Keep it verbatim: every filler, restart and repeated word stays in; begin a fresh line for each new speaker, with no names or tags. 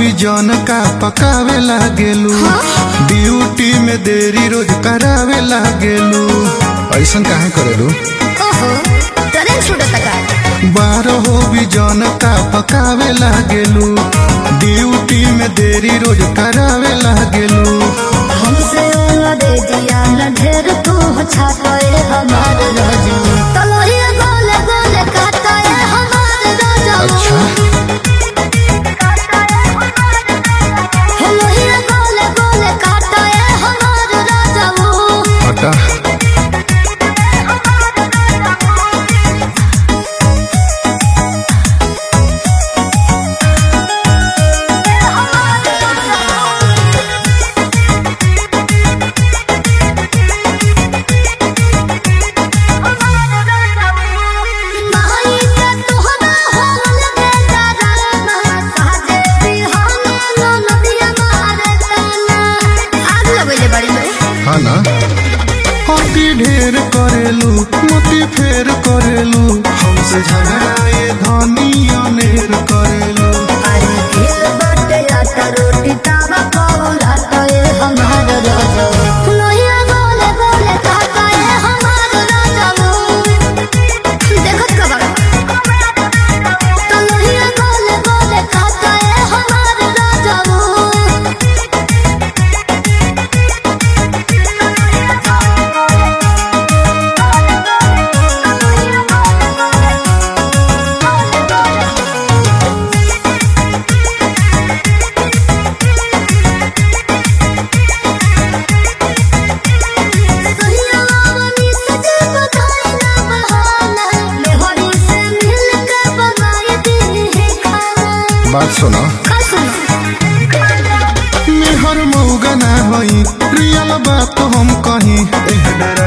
भी जौन का पकावे लागेलू, ड्यूटी में देरी रोज करावे लागेलू। ऐसा काहे करेलू? बारह भी जौन का पकावे लागेलू, ड्यूटी में देरी रोज करावे लागेलू।
हमसे दे दिया न ढेर तू छाते हमार राजा, तलोही गोले गोले काटे हमार राजा।
अच्छा
तलोही गोले गोले काटे हमार राजा।
हटा ना होती ढेर करेलू, मोती फेर करेलू, हमसे झगड़ा ये धनी अनेर करेलू।
अरे दिल बटे आटा रोटी तावा कौला तो ये हमार राजा। लोहिया गोले गोले काटा ये हमार राजा। देखत कब तो लोहिया गोले गोले काटा ये हमार राजा।
बात सुनो, मेहर मऊगा ना होई, रियल बात हम कहीं।